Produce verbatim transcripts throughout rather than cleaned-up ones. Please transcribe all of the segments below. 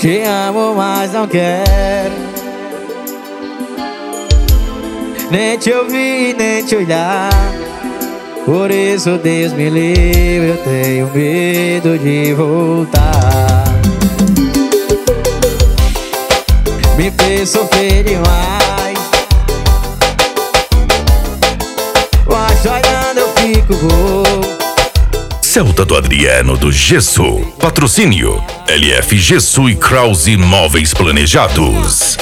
Te amo, mas não quero nem te ouvir, nem te olhar. Por isso, Deus me livre, eu tenho medo de voltar. Me fez sofrer demais, mas olhando eu fico bom. Celta do Adriano do Gesso. Patrocínio L F Gesso e Krause Móveis Planejados.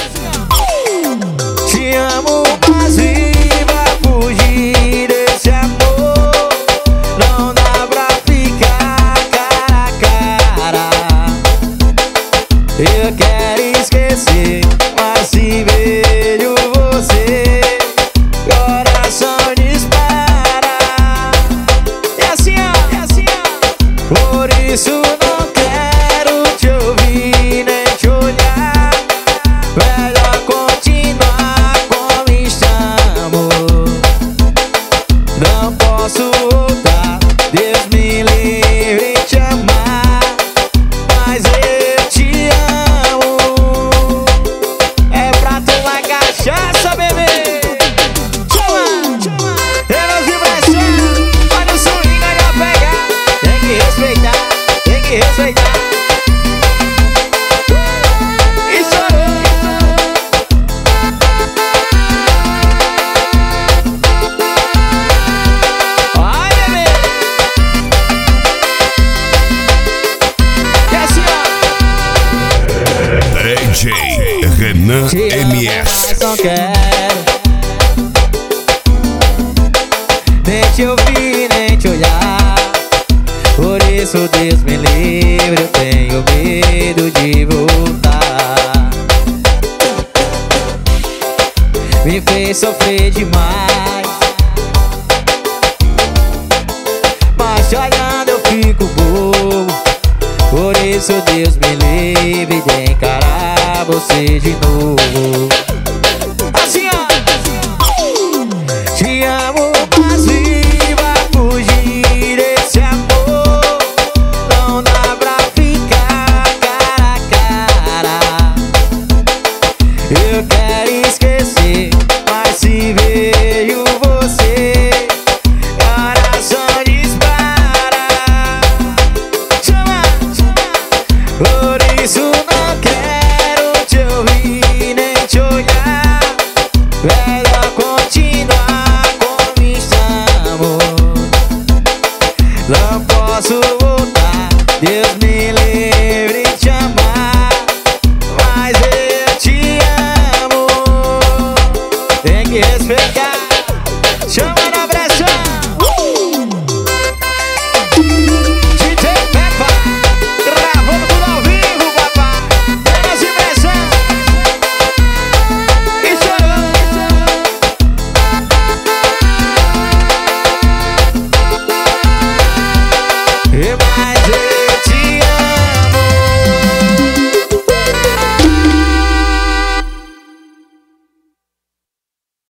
Te amo, mas viva fugir desse amor. Não dá pra ficar cara a cara. Eu quero esquecer, mas se vejo você, coração dispara. E assim, ó, e assim, ó. Por isso não quero te ouvir, nem te olhar. Melhor continuar como estamos. Não posso voltar, Deus me livre de te amar, mas eu te amo. É pra tomar cachaça, bebê. Chama, chama. Elas vibrações, olha o swing, olha a pegada. Tem que respeitar, tem que respeitar. D J Renan M S. Não quero nem te ouvir, nem te olhar. Por isso, Deus me livre, eu tenho medo de voltar. Me fez sofrer demais, mas te olhando eu fico bobo. Por isso, Deus me livre de encarar você de novo. Assim, ó. Te amo, mas viva fugir desse amor. Não dá pra ficar cara a cara. Eu quero esquecer, mas se vejo você, coração dispara. Chama, chama. Por isso não quero te ouvir, nem te olhar. Melhor continuar como estamos. Não posso voltar, Deus me livre de te amar, mas eu te amo. Tem que respeitar.